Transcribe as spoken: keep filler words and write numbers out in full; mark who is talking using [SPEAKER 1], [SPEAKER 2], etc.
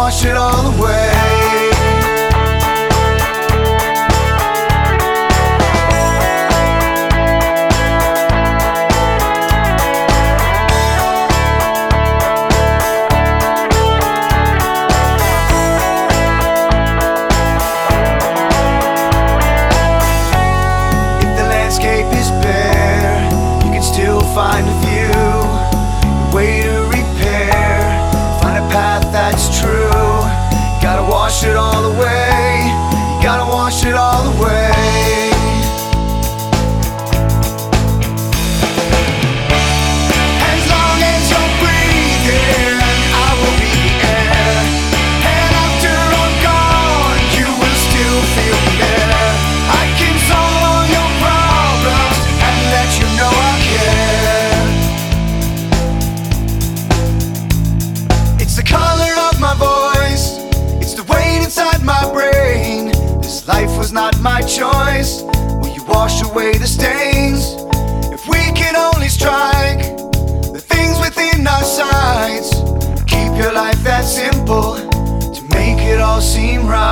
[SPEAKER 1] wash it all away. Find a view, a way to repair, find a path that's true. You gotta wash it all away, you gotta wash it all away. As long as you're breathing, I will be the air. And after I'm gone, you will still feel me there. I can solve all your problems and let you know I care. The color of my voice, it's the weight inside my brain. This life was not my choice. Will you wash away the stains? If we can only strike the things within our sights, keep your life that simple to make it all seem right.